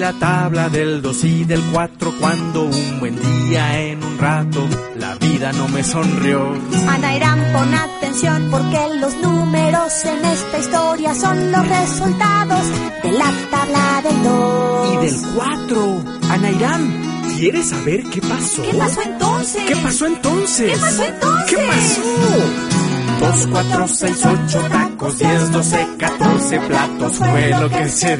la tabla del 2 y del 4 cuando un buen día en un rato la vida no me sonrió. Anairán, pon atención porque los números en esta historia son los resultados de la tabla del 2 y del 4. Anairán, ¿quieres saber qué pasó? ¿Qué pasó entonces? ¿Qué pasó entonces? ¿Qué pasó entonces? ¿Qué pasó? 2, 4, 6, 8 tacos, 10, 12, 14 platos fue lo que se